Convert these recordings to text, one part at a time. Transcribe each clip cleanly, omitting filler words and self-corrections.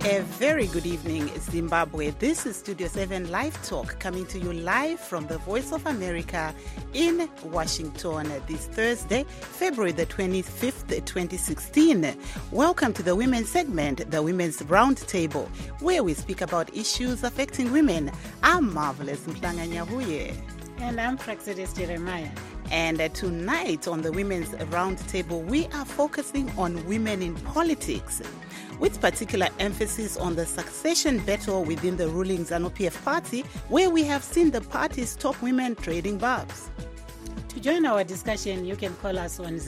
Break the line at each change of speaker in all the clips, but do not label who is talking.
A very good evening, Zimbabwe. This is Studio 7 Live Talk, coming to you live from the Voice of America in Washington this Thursday, February the 25th, 2016. Welcome to the women's segment, the Women's Roundtable, where we speak about issues affecting women. I'm Marvelous Mhlanga Nyahuye.
And I'm Praxidis Jeremiah.
And tonight on the Women's Roundtable, we are focusing on women in politics, with particular emphasis on the succession battle within the ruling ZANU-PF party, where we have seen the party's top women trading barbs.
To join our discussion, you can call us on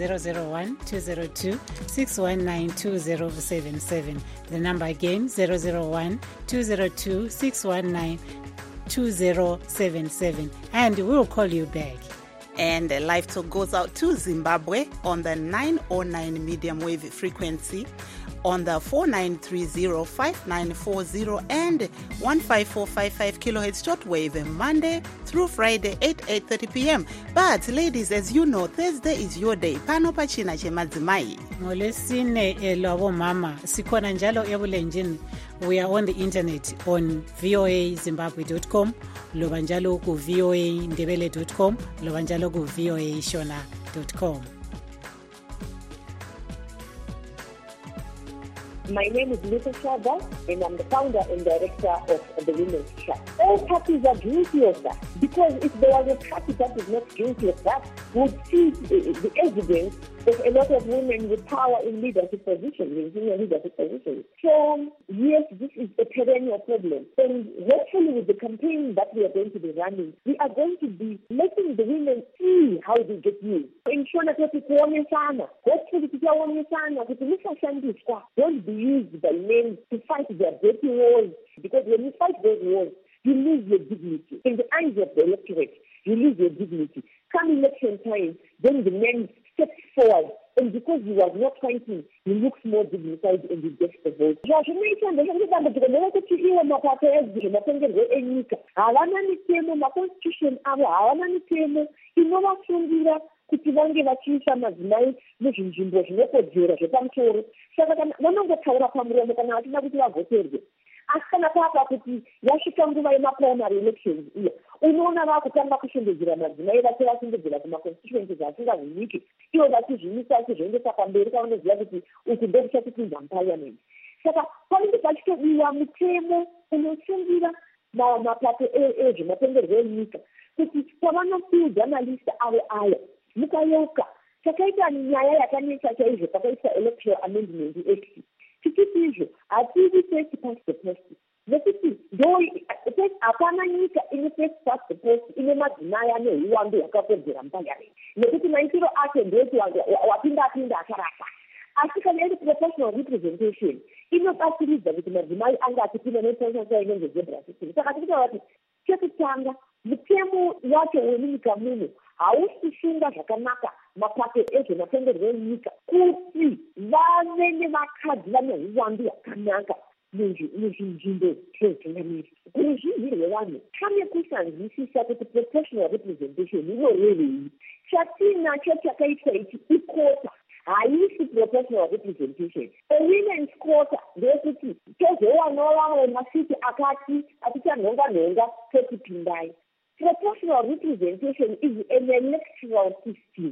001-202-619-2077. The number again, 001-202-619-2077. And we will call you back.
And Live Talk goes out to Zimbabwe on the 909 medium wave frequency, on the 4930-5940 and 15455 kilohertz shortwave, Monday through Friday, 8:30 p.m. But ladies, as you know, Thursday is your day. Pano pachina chemadzimai.
Ngolesine lwabo mama, sikhona njalo ebulenjini. We are on the internet on voazimbabwe.com, loba njalo ku voandebele.com, loba njalo ku voashona.com.
My name is Lisa Shaba, and I'm the founder and director of the Women's Chat. All parties are guilty of that, because if there was a party that is not guilty of that, would see the evidence of a lot of women with power in leadership positions, in senior leadership positions. So, yes, this is a perennial problem. And hopefully with the campaign that we are going to be running, we are going to be letting the women see how they get used. Ensure that hopefully don't be used by men to fight their dirty wars, because when you fight those wars, you lose your dignity. In the eyes of the electorate, you lose your dignity. Come election time, then the men step forward, and because you are not fighting, he looks more dignified and he gets the vote. Kuti vange vachiisa madzimai muzvinzvimbo zvinokodzera zvepamusoro. Saka kana vanongotaura pamuromo kana vachida kuti vavhoterwe. Asi kana papa kuti yasvika nguva yemaprimary elections iya, unoona vakutanga kushongedzera madzimai vati vashongedzera kumaconstituencies asingazviniki, ivo vachizvimisa vachizviendesa pamberi pavanoziva kuti uku ndokuchatipinza muparliament. Saka panenge pachitodiwa mutemo unosungira mapato ezvematongerwo enyika, kuti pavanopiwa malista avo aya mukayeuka takaita nyaya yakanesa chaizvo pakaisa electoral amendment act. Tichiti izvo hativi first past the post, nekuti hapana nyika ine first past the post ine madzimai ane uwandu hwakakodzera muparliament, nekuti maitiro acho ndoti wapinda akarasa. Asi kana iri proportional representation inobatsiridza kuti madzimai anga achipinda neposasa inenge zebra system. Saka tikutaura kuti chekutanga mutemo wacho wemunyika muno hausisunga zvakanaka mapato ezvematongerwo enyika kuti vave nevakadzi vane uwandu hwakanaka muzvinzvimbo zvetungamiri. Kuruzhinji rwevanhu pane kusanzwisisa kuti proportional representation inorevei. Chatinacho chakaitwa ichi ikota haisi proportional representation. A women's quota ndeyekuti tozowanawo vamwe masiti akati atichanhonga totipindai. Proportional representation is an electoral system.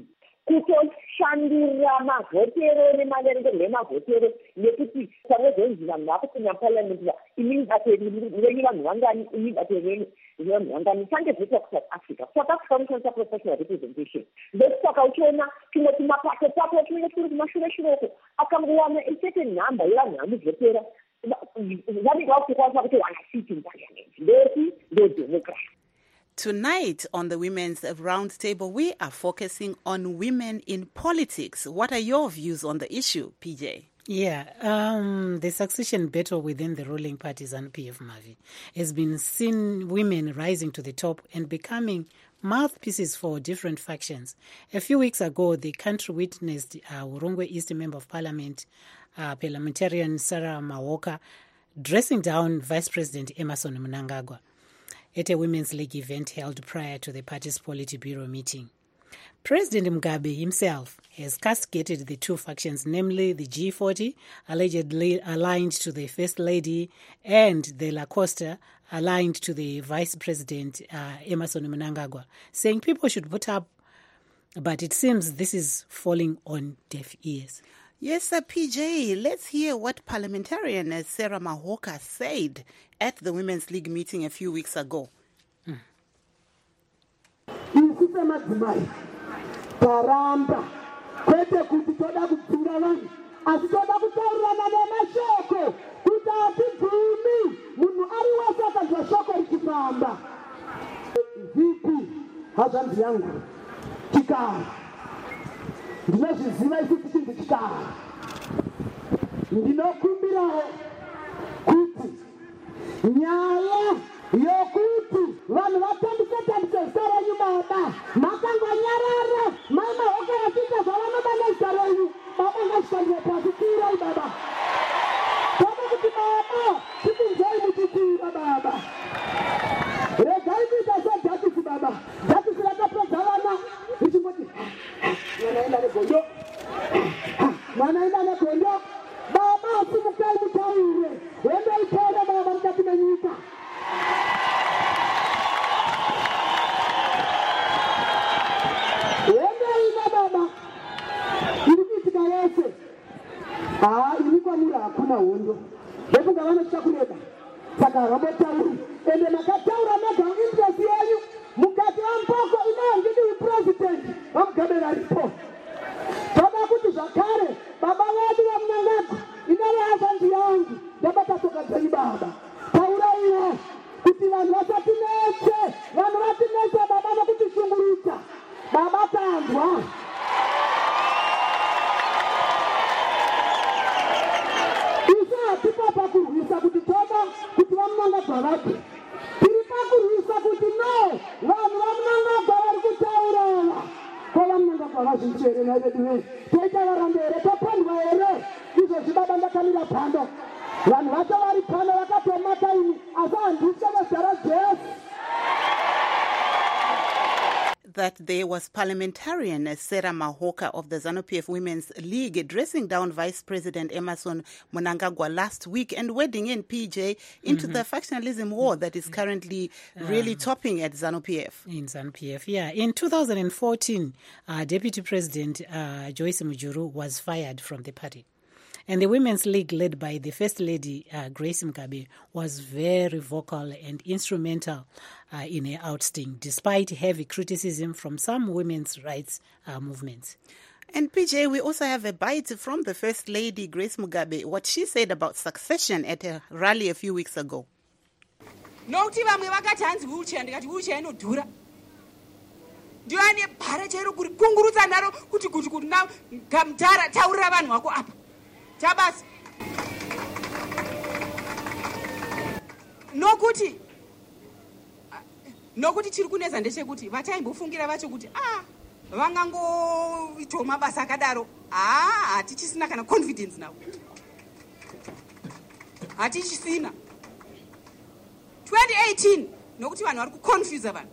Kutoshandura mavhotero nemaverengero emavhotero, nekuti pamwezonzi vanhu vakupinda parliament imini bato renyu vanhu vangani, imini bato renyu vanhu vangani. Sange zviitwa kuSouth Africa. South Africa unoshandisa proportional representation. Ndosaka uchiona tumwe tumapato papo tunenge turi kumashure-shureko akangowana a certain number yevanhu vanovhotera, vanenge vakutokwanisa kuti wana seat in parliament. Ndoti ndodemocracy.
Tonight on the Women's Roundtable, we are focusing on women in politics. What are your views on the issue, PJ?
Yeah, the succession battle within the ruling party, ZANU-PF Mavi, has been seen women rising to the top and becoming mouthpieces for different factions. A few weeks ago, the country witnessed Urungwe East Member of Parliament, parliamentarian Sarah Mawoka, dressing down Vice President Emmerson Mnangagwa at a Women's League event held prior to the party's Politburo meeting. President Mugabe himself has castigated the two factions, namely the G40, allegedly aligned to the First Lady, and the La Costa, aligned to the Vice President Emmerson Mnangagwa, saying people should vote up, but it seems this is falling on deaf ears.
Yes, PJ, let's hear what parliamentarian Sarah Mahoka said at the Women's League meeting a few weeks ago.
Paramba kwete kuti toda kupfira vanhu asi toda kutaurirana nemashoko kuti hatibvumi munhu ari wese akanzwa shoko richifamba. Vipi hazvanzi yangu chikara ndinozviziva isi tichindi chikara ndinokumbirawo kuti nyaya yokuti vanhu vatambise zita renyu baba makangonyarara mai Mahoka yachiita zvavanoda nezita renyu baba ngazvifambire pasi tirai baba toda kuti baba tikunzwai muchikwira baba regai kuita sejakisi baba jakisi rakapedza vana ichingoti mwanaenda negondo mwanaenda negondo baba simukai mutaure wendoipona baba mukati menyika. Inikwamura hakuna hondo ndokunga vanotsva kureba saka havamotauri ende makataura mega interest yenyu mukati vampoko inayangidii president vamugabe varipo toda kuti zvakare baba vedu vamunangagwa inave hazanzi yangu ndabata tsoka dzenyu baba tauraiwo kuti vanhu vasatinetse vanhu vatinetse baba nokutishungurudza baba tanzwa. Tipa pakurwisa kuti toda kuti vamunangagwa vapi tiri pakurwisa kuti no vanhu vamunangagwa vari kutaurava ko vamunangagwa vazhinji here navedu vei toita varande here topandwa here izvozvi baba ndakamira pando vanhu vacho vari pano vakatomata ini asi handisha nezara Jesu.
That there was parliamentarian Sarah Mahoka of the ZANU-PF Women's League addressing down Vice President Emmerson Mnangagwa last week and wading in, PJ, into the factionalism war that is currently really topping at ZANU-PF.
In ZANU-PF, yeah. In 2014, Deputy President Joyce Mujuru was fired from the party. And the Women's League, led by the First Lady, Grace Mugabe, was very vocal and instrumental in her ousting, despite heavy criticism from some women's rights movements.
And PJ, we also have a bite from the First Lady, Grace Mugabe, what she said about succession at a rally a few weeks ago.
Nokuti vamwe vakati hanzi wheelchair ndikati wheelchair inodhura. Ndiwane bhara chairo kuri kungurutsa ndaro kuti na gamtara taurira vanhu vako apa. Chabasi. Nokuti chiri kuneza ndechekuti vataimbofungira vacho kuti vangangoitawo mabasa akadaro hatichisina kana confidence navo hatichisina 2018 nokuti vanhu vari kuconfuse vanhu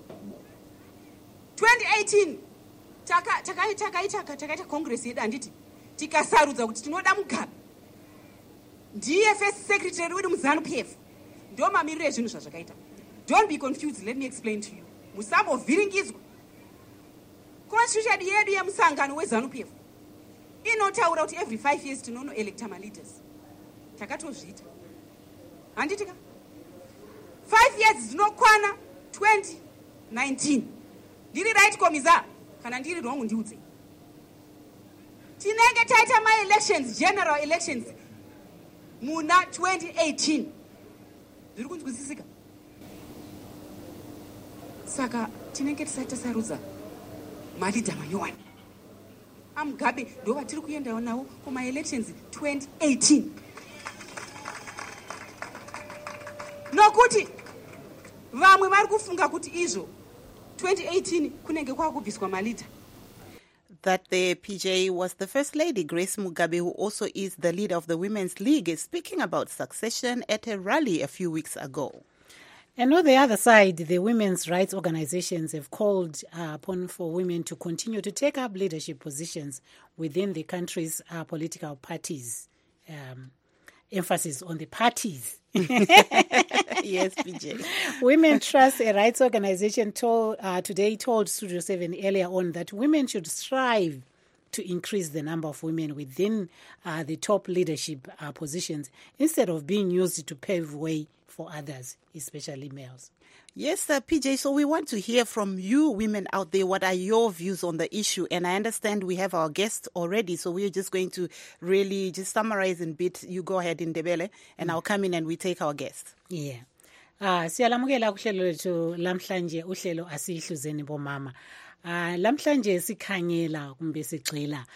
2018 takaita congress yedu handiti tikasarudza kuti tinoda Mugabe ndiye first secretary wedu muZANU-PF ndo mamiriro ezvinhu zvazvakaita. Don't be confused, let me explain to you. Musambovhiringidzwa. Constitution yedu yemusangano weZANU-PF inotaura kuti every 5 years tinonoelecta maleaders. Takatozviita handitika 5 years dzinokwana 2019 ndiri right komisa kana ndiri wrong ndiudze tinenge taita ma-elections, general elections muna 2018 zviri kunzwisisika. Saka tinenge tisati tasarudza malidha manyowani aMugabe ndo vatiri kuendawo nawo kuma-elections 2018 nokuti vamwe vari kufunga kuti izvo 2018 kunenge kwakubviswa malidha.
That the PJ was the First Lady, Grace Mugabe, who also is the leader of the Women's League, is speaking about succession at a rally a few weeks ago.
And on the other side, the women's rights organizations have called upon for women to continue to take up leadership positions within the country's political parties. Emphasis on the parties.
Yes, PJ.
Women Trust, a rights organization, today told Studio 7 earlier on that women should strive to increase the number of women within the top leadership positions instead of being used to pave way for others, especially males.
Yes, PJ, so we want to hear from you women out there. What are your views on the issue? And I understand we have our guests already, so we're just going to really just summarize in bit. You go ahead, Ndebele, and I'll come in and we take our guests.
Yeah. Siyalamukela kuhlelo lethu lamhlanje uhlelo asihluzeni bomama. Lamhlanje sikhangela kumbe sigxila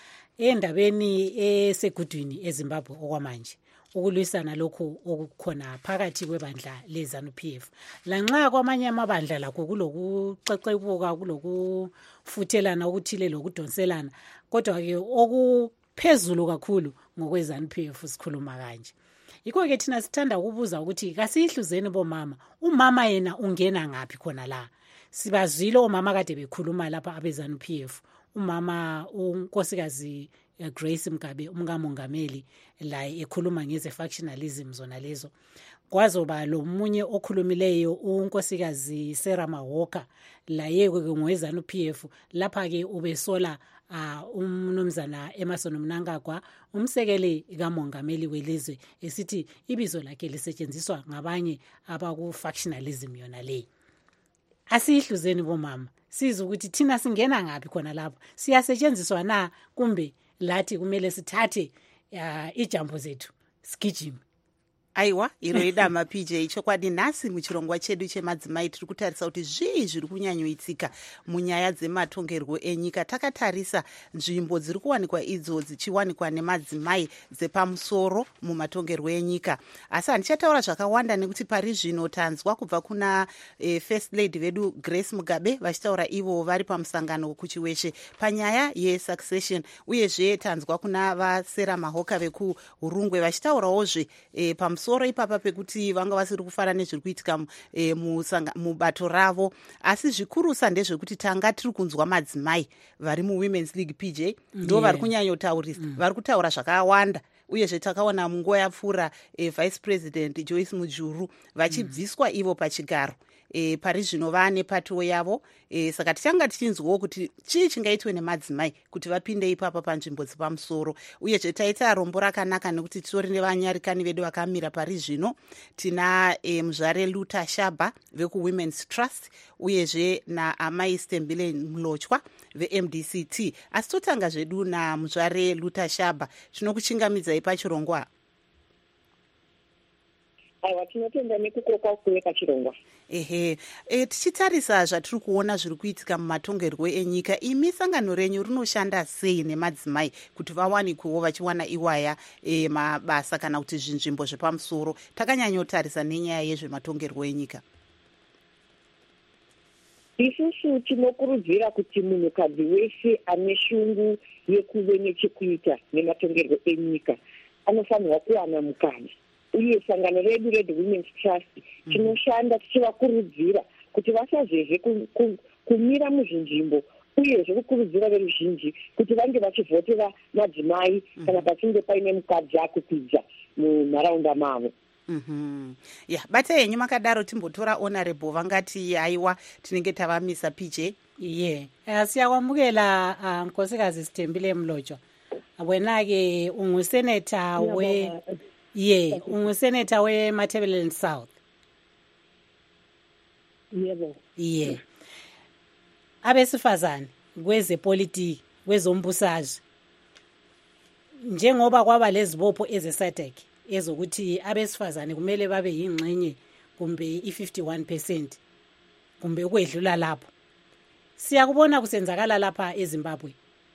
endabeni esegudwini eZimbabwe okwamanje. Ukulwisana lokhu okukhona phakathi kwebandla leZANU-PF. Lanxa kwamanye amabandla lakho kulokuxexebuka kulokufuthelana okuthile lokudonselana, kodwa ke okuphezulu kakhulu ngokweZANU-PF sikhuluma kanje. Yikho ke thina sithanda ukubuza ukuthi kasihluzeni bomama, umama yena ungena ngapi khona la? Sibazwile omama kade bekhuluma lapha abeZANU-PF. Umama unkosikazi Grace Mgabe umkamongameli la ekhuluma ngeze factionalism zona lezo. Kwazoba lo munye okhulumileyo unkosikazi Sarah Mahoka la yeke ngoweZANU-PF lapha ke ubesola umnumzana Emerson Mnangagwa umsekeli kamongameli welizwe esithi ibizo lakhe lisetshenziswa ngabanye abaku factionalism yona le. Asihluzeni bomama, siza ukuthi thina singena ngapi khona lapho, siyasetshenziswa na kumbe lathi kumele sithathe ijambo zethu sigijime.
Aiwa, iro idama PJ, chokwadi nhasi muchirongwa chedu chemadzimai tiri kutarisa kuti zvii zviri kunyanyoitika munyaya dzematongerwo enyika. Takatarisa nzvimbo dziri kuwanikwa idzo dzichiwanikwa nemadzimai dzepamusoro mumatongerwo enyika. Asi handichataura zvakawanda nekuti pari zvino tanzwa kubva kuna First Lady vedu Grace Mugabe vachitaura ivo vari pamusangano kuchiweshe panyaya yesuccession, uyezve tanzwa kuna vaSarah Mahoka vekuHurungwe vachitaurawozve pamusoro ipapa pekuti vanga vasiri kufara nezviri kuitika mubato ravo. Asi zvikurusa ndezvekuti tanga tiri kunzwa madzimai vari muWomen's League PJ ndo vari kunyanyotaurisa, vari kutaura zvakawanda. Uyezve takaona munguva yapfuura Vice President Joyce Mujuru vachibviswa ivo pachigaro. Pari zvino vane pato yavo, saka tichanga tichinzwawo kuti chii chingaitwe nemadzimai kuti vapinde ipapa panzvimbo dzepamusoro. Uyezve taita rombo rakanaka nekuti titori nevanyarikani vedu vakamira pari zvino. Tina muzvare Luta Shaba veku-Women's Trust, uyezve naamai Stembile Mlochwa veMDCT. Asi totanga zvedu namuzvare Luta Shaba, tinokuchingamidzai pachirongwa.
Aiwa, tinotenda nekukoka kuweka chirongwa.
Tichitarisa zvatiri kuona zviri kuitika mumatongerwo enyika, imi sangano renyu rinoshanda sei nemadzimai kuti vawanikwewo vachiwana iwaya mabasa kana kuti zvinzvimbo zvepamusoro? Takanyanyotarisa nenyaya yezvematongerwo enyika.
Isusu tinokurudzira kuti munhukadzi wese ane shungu yekuve nechekuita nematongerwo enyika anofanirwa kuwana mukana. Uye sangano redu Red Women's Trust tinoshanda tichivakurudzira kuti vasazvezve kumira muzvinzvimbo, uyezve kukurudzira veruzhinji kuti vange vachivhotera madzimai kana pachinge paine mukadzi akukwidza munharaunda mavo.
Bata yenyu makadaro timbotora honorable vangati haiwa tinenge tavamisa PJ.
Siyakwamukela nkosikazi Stembile Mlochwa. Wena-ke unguseneta unguseneta weMatabeleland South.
Yebo.
Abesifazane kwezepolitiki, kwezombusazwe, njengoba kwaba lezibopho ezeSADC ezokuthi abesifazane kumele babe yingxenye kumbe i51% kumbe ukwedlula lapho, siyakubona kusenzakala lapha eZimbabwe.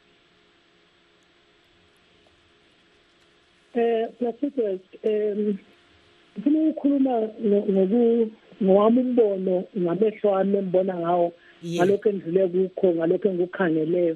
Placido, ngifuna ukukhuluma ngowami umbono ngamehlo ami embona ngawo ngalokho endlule kukho, ngalokho engikukhangeleyo.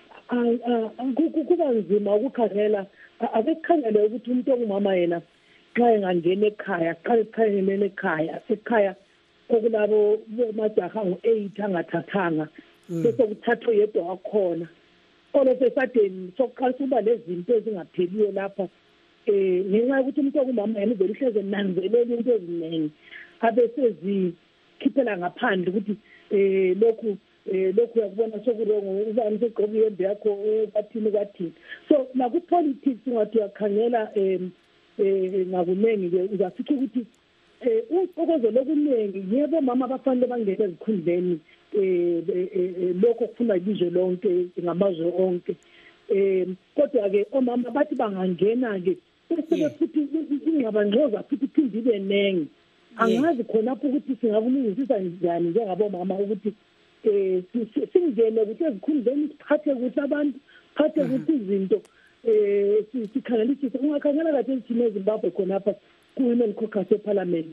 Kuba nzima ukukhangela, akukhangele ukuthi umuntu ongumama yena xa engangena ekhaya qale ekhaya okulabo majaha ngo-8 angathathanga bese kuthathwe yedwa wakhona all of a sudden sokuqalisa uba lezinto ezingapheliyo lapha ngenxa yokuthi umuntu ongumama yena uvele uhleze nanzelela into eziningi abesezikhiphela ngaphandle ukuthi lokhu uyakubona sokurongo ubani segqoka iyembe yakho kwathini so naku-politics ungathi uyakhangela ngakunengi-ke uzafica ukuthi uqokozelo okuningi yebo mama bafanele bangene ezikhundleni lokho kufuna ilizwe lonke ngamazwe onke kodwa-ke omama bathi bangangena-ke bese futhi ingxabangxoza futhi iphinde ibe nengi angazi khonapho ukuthi singakulungisisa njani njengabomama ukuthi singene ukuthi ezikhundleni siphathe kuhle abantu siphathe kuhle izinto sikhangelisise ungakhangela kade ezithini eZimbabwe khonapha ku-women caucus eparliament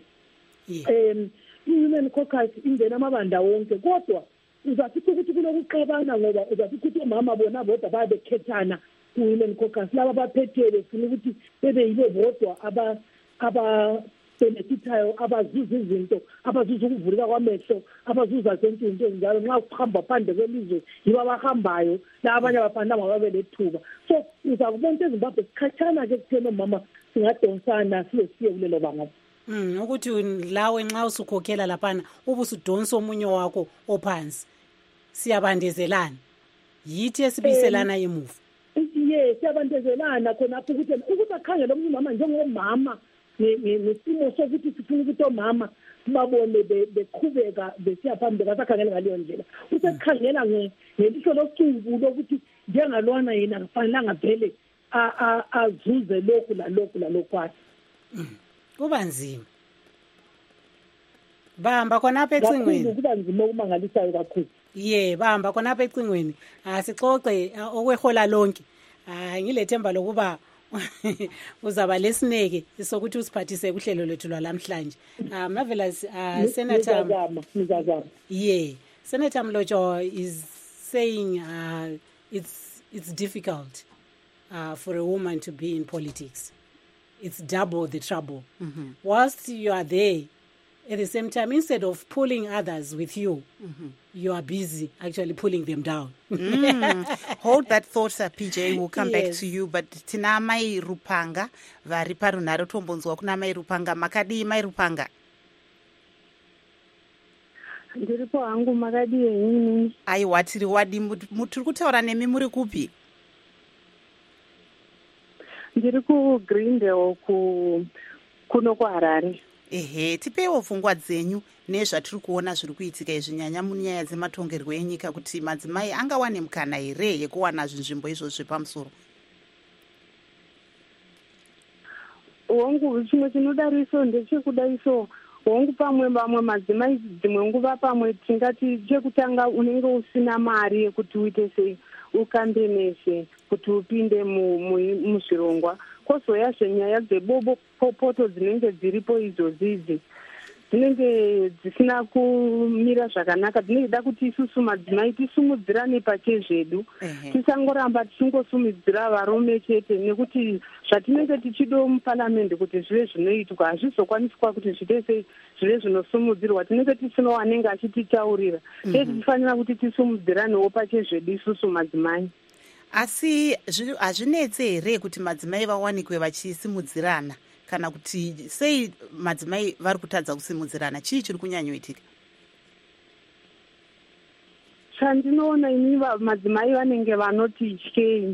i-women caucus ingena amabanda wonke kodwa uzafica ukuthi kunokuxabana ngoba uzafica ukuthi omama bona bodwa babekhethana ku-women caucus laba abaphethe befuna ukuthi bebe yibo bodwa benefithayo abazuza izinto abazuza ukuvuleka kwamehlo abazuza zonke izinto ezinjalo nxa kuhamba phandle kwelizwe yibo abahambayo la abanye abafanele babe lethuba so uzakubona into eZimbabwe sikhatshana-ke kutheni omama singadonsana siye kulelo banga
ukuthi lawe nxa usukhokhela laphana ubusudonsa omunye wakho ophansi siyabandezelana yithi esibiselana emuva
siyabandezelana khonapho ukuthi akhangele omunye umama njengomama nesimo sokuthi sifuna ukuthi omama babone beqhubeka besiya phambili basakhangela ngaleyo ndlela usekhangela ngelihlo locubu lokuthi njengalwana yena kufanelanga vele azuze lokhu lalokhu
kuba nzima bahamba khonapha ecingweni
kuba nzima okumangalisayo kakhulu
bahamba khonapha ecingweni sixoxe okwehola lonke ngilethemba lokuba uzaba lesineke sokuthi usiphathise kuhlelo lethu lwalamhlanje marvelous Senator Senator Mlojo is saying it's difficult for a woman to be in politics. It's double the trouble. Whilst you are there, at the same time, instead of pulling others with you, you are busy actually pulling them down.
Hold that thought, PJ. We'll come back to you. But tina mai Rupanga, vari parunaro tombonzwa kuna mai Rupanga. Makadi mai Rupanga.
Ndiripo hangu makadi yenini.
Ai watiri wadi muturi kutaura nemi muri kupi?
Ndiri ku Greendale kuno kuHarare.
Tipewo pfungwa dzenyu nezvatiri kuona zviri kuitika izvi nyanya munyaya dzematongerwo enyika kuti madzimai angawane mukana here yekuwana zvinzvimbo izvozvi pamusoro.
Wangu chimwe chinodariso ndechekudaiso wangu pamwe vamwe madzimai dzimwe nguva pamwe tingati chekutanga unenge usina mari yekuti uite sei ukambenese kuti upinde muzvirongwa kozoyazve nyaya dzebobo poto dzinenge dziripo idzodzidzi dzinenge dzisina kumira zvakanaka dzinenge da kuti isusu madzimai tisumudzirane pachezvedu tisangoramba tichingosumudzira varume chete nekuti zvatinenge tichido muparamende kuti zvive zvinoitwa hazvizokwaniswa kuti zviite zvive zvinosumudzirwa tinenge tisino wanenge achititaurira tete tifanira kuti tisumudziranewo pachezvedu isusu madzimai.
Asi hazvinetse here kuti madzimai vawanikwe vachisimudzirana kana kuti sei madzimai vari kutadza kusimudzirana chii chiri kunyanyoitika?
Chandinoona inini madzimai vanenge vanoti tyei.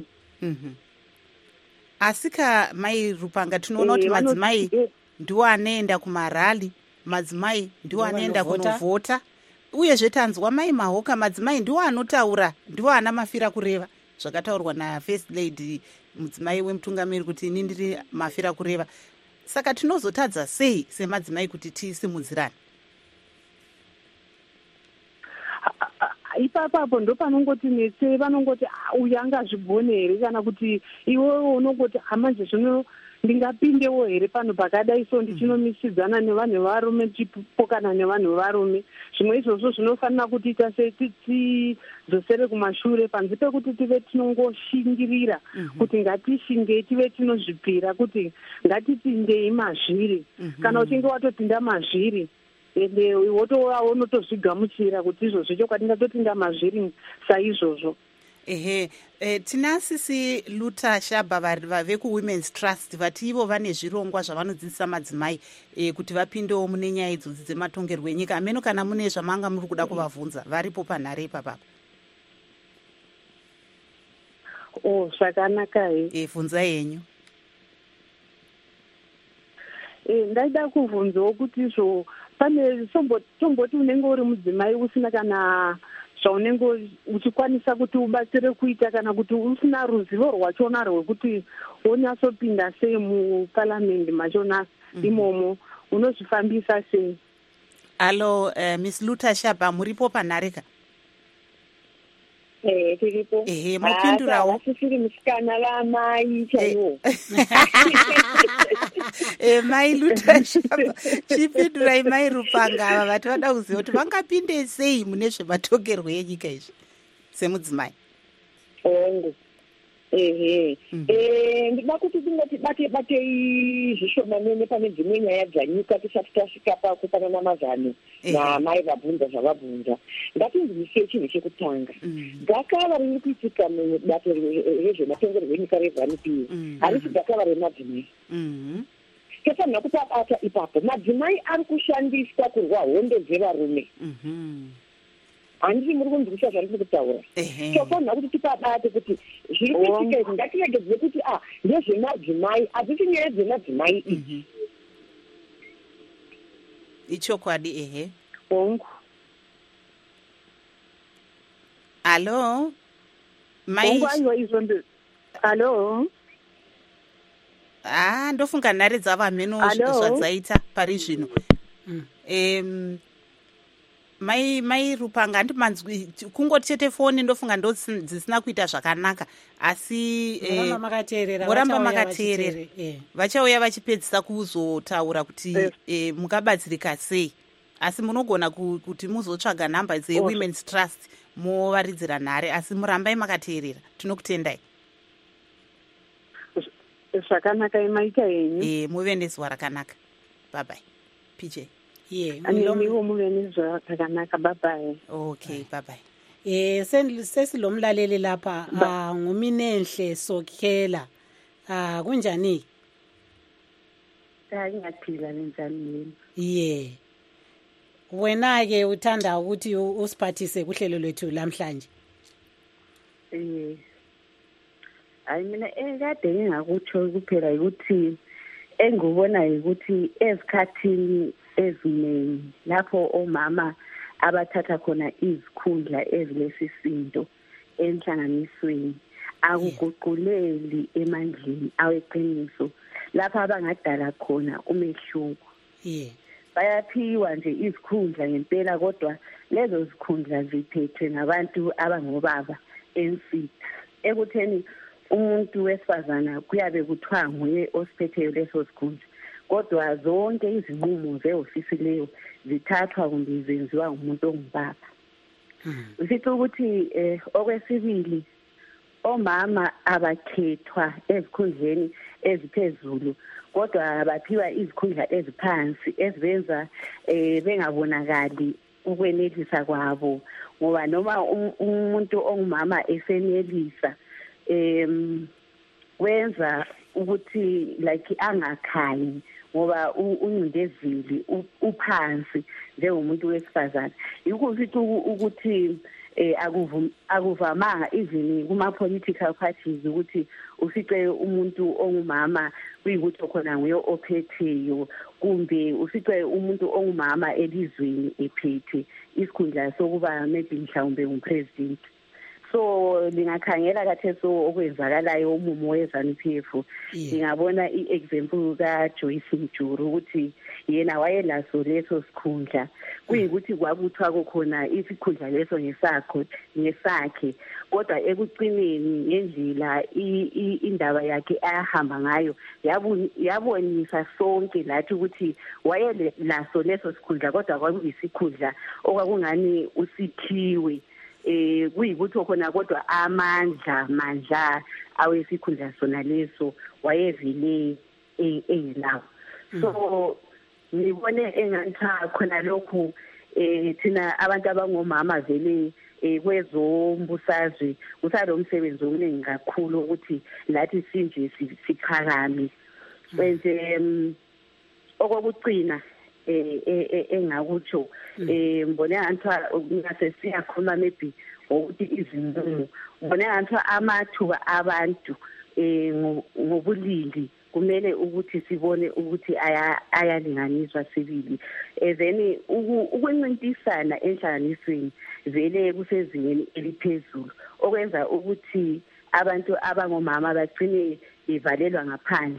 Asi mai Rupanga tinoona kuti madzimai ndiwo anoenda kumarali, madzimai ndiwo anoenda kunovhota, uyezve tanzwa mai Mahoka madzimai ndiwo anotaura, ndiwo ana mafira kureva zvakataurwa naFirst Lady mudzimai wemutungamiri kuti ini ndiri mafira kureva. Saka tinozotadza sei semadzimai kuti tisimudzirane?
ipapapo ndo panongoti netse vanongoti uyu angazvigone here kana kuti iwewe unongoti manje zvino ndingapindewo here pano pakadai so ndichinomisidzana nevanhu vevarume tichipokana nevanhu vevarume. Zvimwe izvozvo zvinofanira kuti ita tidzosere kumashure panze pekuti tive tinongoshingirira kuti ngatishinge tive tinozvipira kuti ngatipindei mazviri. Kana uchinge watopinda mazviri ende wotova unotozvigamuchira kuti izvozvo chokwadi ndatopinda mazviri saizvozvo.
Tina Sisi Luta Shaba veku Women's Trust vati ivo vane zvirongwa zvavanodzidzisa madzimai kuti vapindewo mune nyaya idzodzi dzematongerwo enyika. Ameno kana mune zvamanga muri kuda kuvavhunza varipo panhare ipapapa.
Zvakanaka he.
Bvunzai yenyu.
Ndaida kubvunzawo kuti izvo pane tomboti unenge uri mudzimai usina kana zvaunenge uchikwanisa kuti ubatsire kuita kana kuti usina ruzivo rwachona rwekuti wonyatsopinda sei muparamende machona imomo unozvifambisa sei?
Alo, Miss Luta Shaba muripo panhare ka?
Tiripo.
Mupindurawo.
Sisiri musikana vamai chaiwo.
Mai Luta Shaba chipindurai mai Rupanga ava vati vada kuziva kuti vangapinde sei mune zvematongerwo enyika izvi semudzimai.
Ndida kuti tingoti batei zvishomanene pane dzimwe nyaya dzanyika tisati tasvika pakupanana mazano namai vabvunza zvavabvunza. Ngatinzwisise chinhu chekutanga. Gakava riri kuitika mubato rezvematongerwo enyika reZANU-PF harisi gakava remadzimai. Tofanira kuti abata ipapo madzimai ari kushandiswa kurwa hondo dzevarume. Handiti muri kunzwisisa zvandiri kutaura. Tofanira kuti tipabate kuti zviri kuitika izvi ngatiregedze kuti ndezvemadzimai hadzisi nyaya dzemadzimai idzi.
Ichokwadi
Bongo.
Alo.
Bongo aiwa izvo Alo.
Ndofunga nhare dzavamheno zvadzaita pari zvino. Mai Rupanga handimanzwi kungoti chete foni ndofunga ndo dzisina kuita zvakanaka asi moramba makateerera vachauya vachipedzisa kuzotaura kuti mukabatsirika sei asi munogona kuti muzotsvaga nhamba dzeWomen's Trust movaridzira nhare asi murambai makateerera tinokutendai.
Zvakanaka maita henyu.
Muve nezuva rakanaka. Bye bye. PJ.
Niwo muve nezuva rakanaka. Bye bye.
Okay, bye bye.
Sesilomlaleli lapha nguminenhle Sokhela. Kunjani?
Ngiyaphila njani?
Wena ke uthanda ukuthi usiphathise kuhlelo lwethu lamhlanje.
Hayi mina kade ngingakutsho kuphela ukuthi engubona ukuthi ezikhathini eziningi lapho omama abathatha khona izikhundla ezilesisindo enhlanganisweni akuguquleli emandleni aweqiniso lapha abangadala khona umehluko. Bayaphiwa nje izikhundla ngempela kodwa lezo zikhundla ziphethwe ngabantu abangobaba ensitha ekutheni umuntu wesifazana kuyabe kuthiwa nguye osiphetheyo leso sikhundla kodwa zonke izinqumo zehhovisi leyo zithathwa kumbe zenziwa ngumuntu ongubaba. Sithi ukuthi okwesibili omama abakhethwa ezikhundleni eziphezulu kodwa baphiwa izikhundla eziphansi ezibenza bengabonakali ukwenelisa kwabo ngoba noma umuntu ongumama esenelisa wenza ukuthi like angakhanyi ngoba uncindezeli uphansi njengomuntu wesifazana. Yikuthi ukuthi akuvamanga even kuma-political parties ukuthi ufice umuntu ongumama kuyikuthi khona nguye ophetheyo kumbe ufice umuntu ongumama elizweni ephethe isikhundla sokuba maybe mhlawumbe ngumpresident. so lingakhangela katheso okwenzakalayo umumo weZANU-PF ngingabona iexample kaJoyce Mjuru ukuthi yena wayelaso leso sikhundla kuyikuthi kwakuthwa khona isikhundla leso ngesakhe kodwa ekucineni ngendlela indaba yakhe ayahamba ngayo yabonisa sonke lathi ukuthi wayelaso leso sikhundla kodwa kwakuyisikhundla okwakungani usiphiwe kuyikuthi khona kodwa amandla awesikhundla sona leso wayevele engelawo so ngibone engathi khona lokhu thina abantu abangomama vele kwezombusazwe usalo msebenzi omningi kakhulu ukuthi lathi sinje siphakame bese okokucina engakutsho ngibone ngathi ngase siyakhuluma maybe ukuthi izinqumo ngibone ngathi amathuba abantu ngobulili kumele ukuthi sibone ukuthi ayalinganiswa sibili then ukuncintisana enhlanganisweni vele kusezingeni eliphezulu okwenza ukuthi abantu abangomama bagcine bevalelwa ngaphandle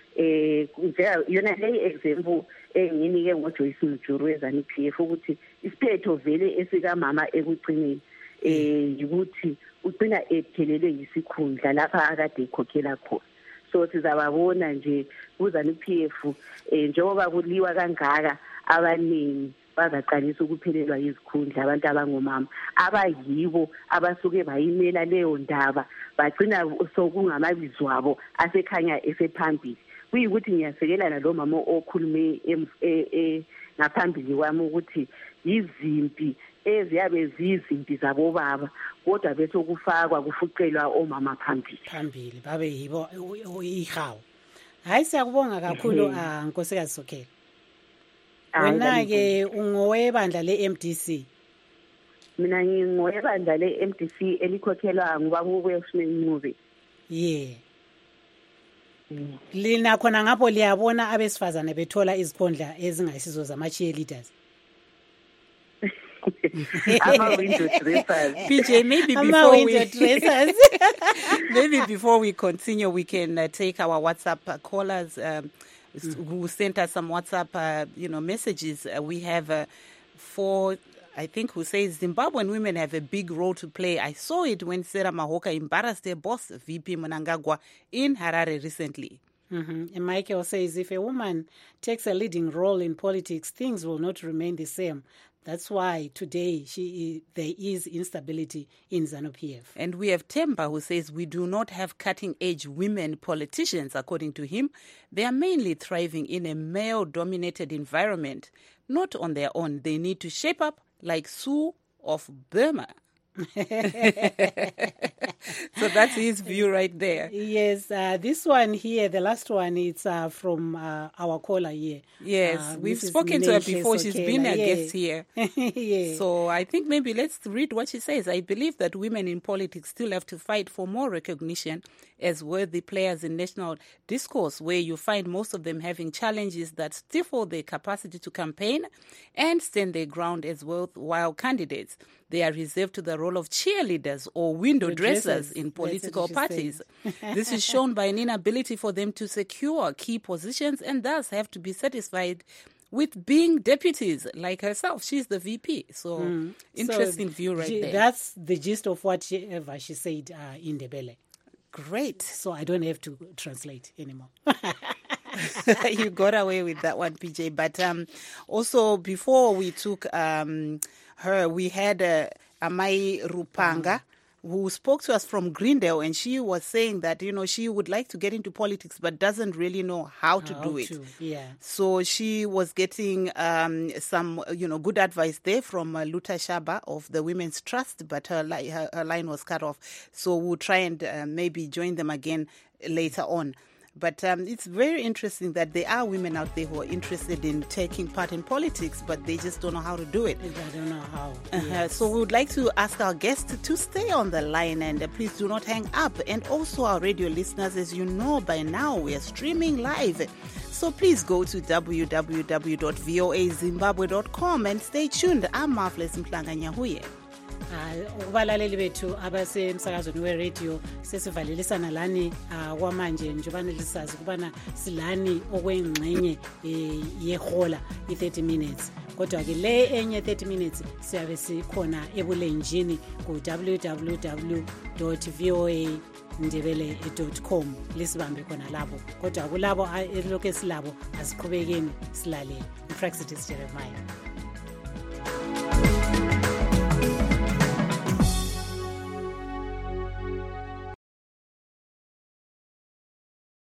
yona le example enginike ngoJoyce Mjuru weZANU-PF ukuthi isiphetho vele esikamama ekugcineni ukuthi ugcina ephelelwe yisikhundla lapha akade ekhokhela khona so sizababona nje kuZANU-PF njengoba kuliwa kangaka abaningi bazaqalisa ukuphelelwa yizikhundla abantu abangomama abayibo abasuke bayimela leyo ndaba bagcina sokungamabizo abo asekhanya esephambili kuyikuthi ngiyasekelana lo mama okhulume ngaphambili kwami ukuthi izimpi eziyabe zizimpi zabo baba kodwa bese kufakwa kufuqelwa omama phambili
babe yibo ihawu hayi siyakubonga kakhulu nkosikazi Sokhela wena ke ungowebandla leMDC
mina ngingowebandla leMDC elikhokhelwa ngubaba uWilson Ncube
lina khona ngapho liyabona abesifazane bethola izikhondla ezingayisizo zama-cheerleaders
ama-window dressers.
PJ, maybe before we continue, we can take our WhatsApp callers who sent us some WhatsApp messages. We have I think, who says Zimbabwean women have a big role to play. I saw it when Sarah Mahoka embarrassed her boss, VP Mnangagwa, in Harare recently.
And Michael says, if a woman takes a leading role in politics, things will not remain the same. That's why today there is instability in ZANU-PF.
And we have Temba who says we do not have cutting-edge women politicians, according to him. They are mainly thriving in a male-dominated environment. Not on their own. They need to shape up like Sue of Burma. So that's his view right there.
Yes, this one here, the last one, it's from our caller here.
Yes, we've spoken to her before. She's been a guest here.
Yeah.
So I think maybe let's read what she says. I believe that women in politics still have to fight for more recognition as worthy players in national discourse, where you find most of them having challenges that stifle their capacity to campaign and stand their ground as worthwhile candidates. They are reserved to the role of cheerleaders or window dressers in political parties. This is shown by an inability for them to secure key positions and thus have to be satisfied with being deputies like herself. She's the VP. So interesting view right there.
That's the gist of whatever she said in Ndebele.
Great.
So I don't have to translate anymore.
You got away with that one, PJ. But also, before we took her, we had Amai Rupanga, who spoke to us from Greendale, and she was saying that, she would like to get into politics but doesn't really know how to do it.
Yeah.
So she was getting some, good advice there from Luta Shaba of the Women's Trust, but her line was cut off. So we'll try and maybe join them again later on. But it's very interesting that there are women out there who are interested in taking part in politics, but they just don't know how to do it.
They don't know how.
Yes. So we would like to ask our guests to stay on the line and please do not hang up. And also our radio listeners, as you know by now, we are streaming live. So please go to www.voazimbabwe.com and stay tuned. I'm Marvelous Mhlanga Nyahuye.
Ukubalaleli bethu abasemsakazweni we-radio sesivalelisana lani kwamanje njobana lisazi ukubana silani okwengxenye yehola i-30 minutes kodwa ke le enye 30 minutes siyabe sikhona ebulenjini ku www.voa.ndebele.com lisibambe khona lapho kodwa kulabo elokhu esilabo asiqhubekeni silalele. Praxis Jeremiah.